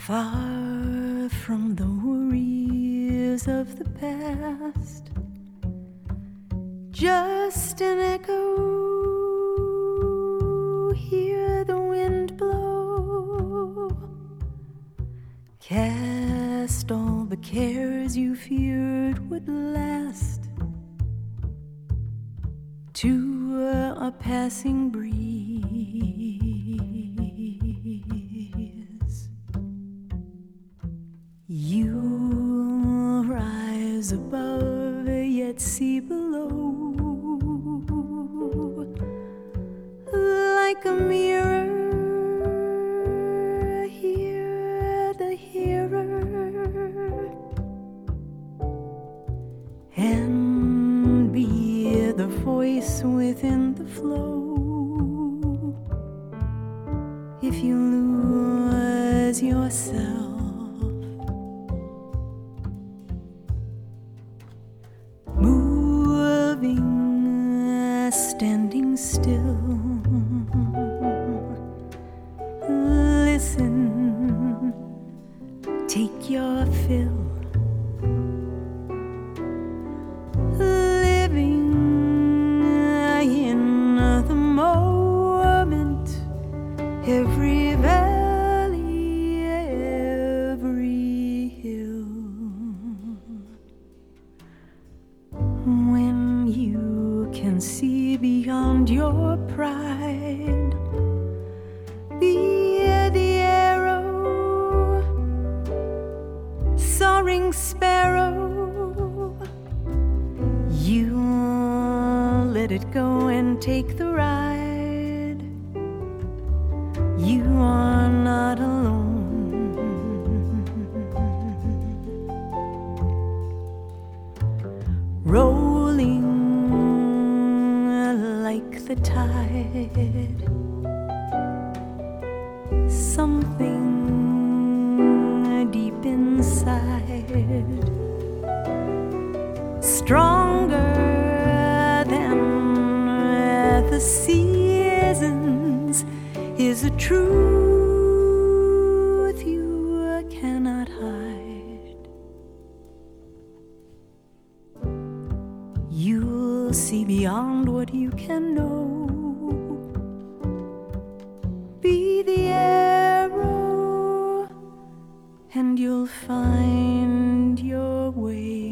Far from the worries of the past, just an echo, hear the wind blow. Cast all the cares you feared would last to a passing breeze. You'll rise above, yet see below, like a mirror. Hear the hearer and be the voice within the flow. If you lose yourself, moving, standing still, listen, take your fill. Living in the moment, every valley, every hill. When you can see beyond your pride, be the arrow, soaring sparrow. You let it go and take the ride. You are not alone. Rolling like the tide, something deep inside, stronger than the seasons, is a truth you cannot hide. You'll see beyond what you can know. Be the arrow, and you'll find your way.